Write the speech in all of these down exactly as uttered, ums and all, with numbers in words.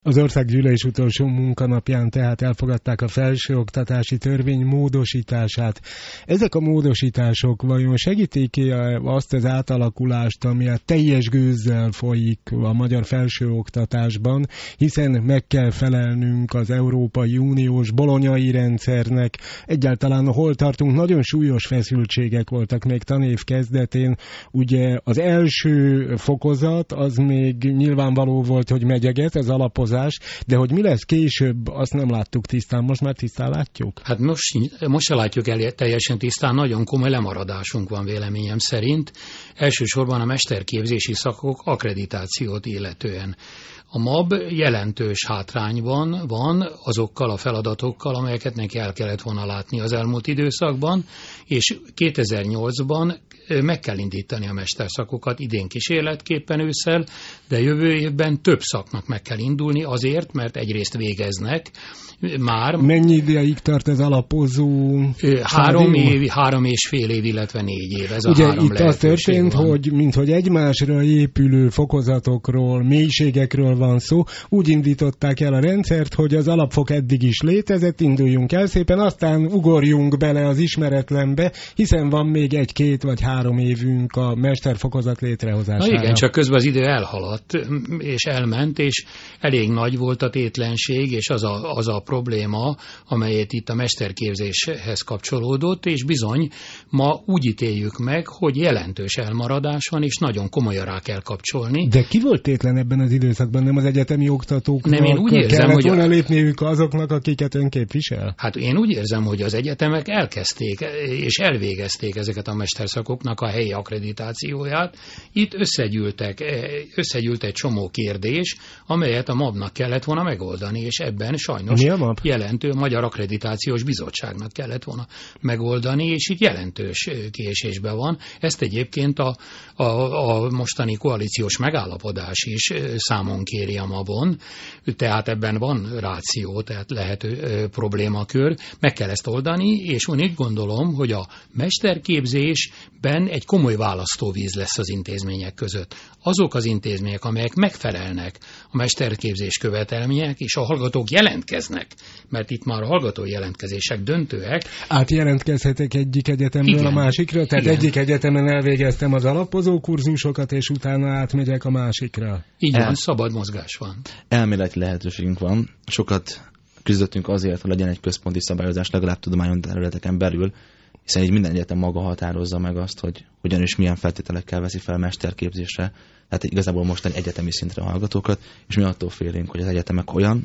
Az országgyűlés utolsó munkanapján tehát elfogadták a felsőoktatási törvény módosítását. Ezek a módosítások vajon segítik-e azt az átalakulást, ami a teljes gőzzel folyik a magyar felsőoktatásban, hiszen meg kell felelnünk az Európai Uniós bolonyai rendszernek. Egyáltalán hol tartunk, nagyon súlyos feszültségek voltak még tanév kezdetén. Ugye az első fokozat az még nyilvánvaló volt, hogy megyeget, az alapozás, de hogy mi lesz később, azt nem láttuk tisztán, most már tisztán látjuk? Hát most, most se látjuk el teljesen tisztán, nagyon komoly lemaradásunk van véleményem szerint, elsősorban a mesterképzési szakok akkreditációt illetően. A MAB jelentős hátrányban van azokkal a feladatokkal, amelyeket neki el kellett volna látni az elmúlt időszakban, és kétezer-nyolcban meg kell indítani a mesterszakokat idén kísérletképpen ősszel, de jövő évben több szaknak meg kell indulni azért, mert egyrészt végeznek már. Mennyi ideig tart ez alapozó? Három év, három és fél év, illetve négy év. Ez ugye a három itt az történt, van. hogy minthogy egymásra épülő fokozatokról, mélységekről van szó, úgy indították el a rendszert, hogy az alapfok eddig is létezett, induljunk el szépen, aztán ugorjunk bele az ismeretlenbe, hiszen van még egy-két vagy három évünk a mesterfokozat létrehozására. Na igen, csak közben az idő elhaladt, és elment, és elég nagy volt a tétlenség, és az a, az a probléma, amelyet itt a mesterképzéshez kapcsolódott, és bizony ma úgy ítéljük meg, hogy jelentős elmaradás van, és nagyon komolyan rá kell kapcsolni. De ki volt tétlen ebben az időszakban? Nem az egyetemi oktatóknak? Nem, én úgy érzem, kellett hogy volna lépniük azoknak, akiket ön képvisel? Hát én úgy érzem, hogy az egyetemek elkezdték, és elvégezték ezeket a mesterszakoknak a helyi akkreditációját. Itt összegyűltek, összegyűlt egy csomó kérdés, amelyet a MAB-nak kellett volna megoldani, és ebben sajnos jelentő Magyar Akkreditációs Bizottságnak kellett volna megoldani, és itt jelentős késésben van. Ezt egyébként a, a, a mostani koalíciós megállapodás is számon kéri a MAB-on, tehát ebben van ráció, tehát lehető problémakör. Meg kell ezt oldani, és én úgy gondolom, hogy a mesterképzésben egy komoly választóvíz lesz az intézmények között. Azok az intézmények, amelyek megfelelnek a mesterképzés követelmények, és a hallgatók jelentkeznek, mert itt már a hallgató jelentkezések döntőek. Átjelentkezhetek egyik egyetemről igen, a másikra? Tehát igen. Egyik egyetemen elvégeztem az alapozó kurzusokat, és utána átmegyek a másikra. Így El... van, szabad mozgás van. Elméleti lehetőségünk van. Sokat küzdöttünk azért, hogy legyen egy központi szabályozás legalább tudományos területeken belül, hiszen így minden egyetem maga határozza meg azt, hogy hogyan és milyen feltételekkel veszi fel mesterképzésre, tehát igazából mostani egyetemi szintre a hallgatókat, és mi attól félünk, hogy az egyetemek olyan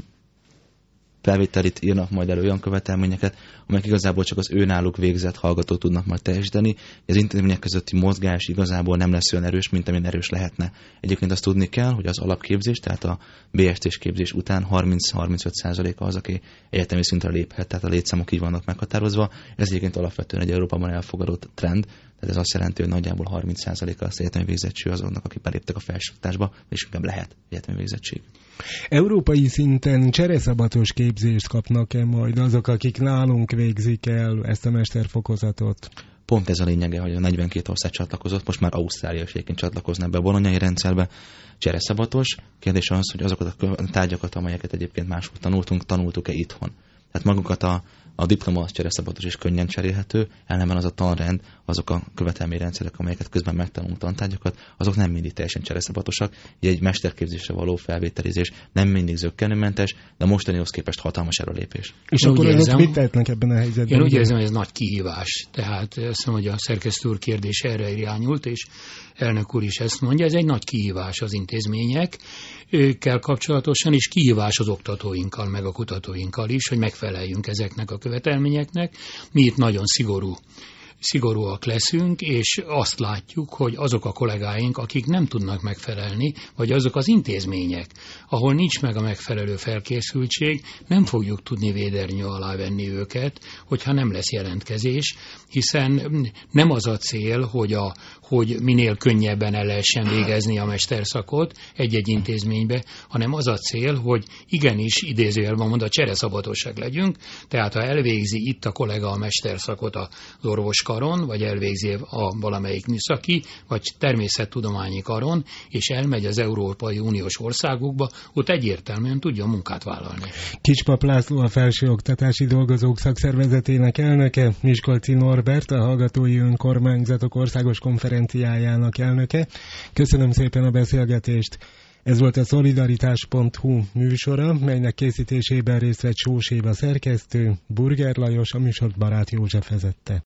felvételit írnak majd elő, olyan követelményeket, amelyek igazából csak az ő náluk végzett hallgatók tudnak majd teljesíteni, az intézmények közötti mozgás igazából nem lesz olyan erős, mint amilyen erős lehetne. Egyébként azt tudni kell, hogy az alapképzés, tehát a bé es té-s képzés után harminc-harmincöt százaléka az, aki egyetemi szintre léphet, tehát a létszámok így vannak meghatározva. Ez egyébként alapvetően egy Európában elfogadott trend, tehát ez azt jelenti, hogy nagyjából harminc százaléka az egyetemi végzettség azoknak, akik beléptek a felsőoktatásba, és inkább lehet egyetemi végzettség. Európai szinten csereszabatos képzést kapnak-e majd azok, akik nálunk végzik el ezt a mesterfokozatot? Pont ez a lényege, hogy a negyvenkét ország csatlakozott, most már Ausztrália is egyébként csatlakozna be a bolonyai rendszerbe. Csereszabatos. Kérdés az, hogy azokat a tárgyakat, amelyeket egyébként máshol tanultunk, tanultuk-e itthon. Tehát magukat a A diploma az csereszabatos és könnyen cserélhető, ellenben az a tanrend, azok a követelményrendszerek, amelyeket közben megtanulunk tantárgyakat, azok nem mindig teljesen csereszabatosak. Így egy mesterképzésre való felvételizés nem mindig zökkenőmentes, de mostanihoz képest hatalmas előrelépés. És én akkor önök mit tehetnek ebben a helyzetben? Én úgy érzem, hogy ez nagy kihívás. Tehát azt mondom, hogy a szerkesztő úr kérdés erre irányult, és elnök úr is ezt mondja, ez egy nagy kihívás az intézményekkel kapcsolatosan, és kihívás az oktatóinkkal, meg a kutatóinkkal is, hogy megfeleljünk ezeknek a követelményeknek. Mi itt nagyon szigorú, szigorúak leszünk, és azt látjuk, hogy azok a kollégáink, akik nem tudnak megfelelni, vagy azok az intézmények, ahol nincs meg a megfelelő felkészültség, nem fogjuk tudni védernyő alá venni őket, hogyha nem lesz jelentkezés, hiszen nem az a cél, hogy, a, hogy minél könnyebben el lehessen végezni a mesterszakot egy-egy intézménybe, hanem az a cél, hogy igenis idézőjelben mondva csereszabatosság legyünk, tehát ha elvégzi itt a kollega a mesterszakot az orvos karon, vagy elvégzi a valamelyik műszaki, vagy természettudományi karon, és elmegy az Európai Uniós országokba, ott egyértelműen tudja a munkát vállalni. Kicspap László a Felsőoktatási Dolgozók Szakszervezetének elnöke, Miskolci Norbert a Hallgatói Önkormányzatok Országos Konferenciájának elnöke. Köszönöm szépen a beszélgetést. Ez volt a szolidaritás pont hu műsora, melynek készítésében részt vett Sós Éva szerkesztő, Burger Lajos, a műsort Barát József vezette.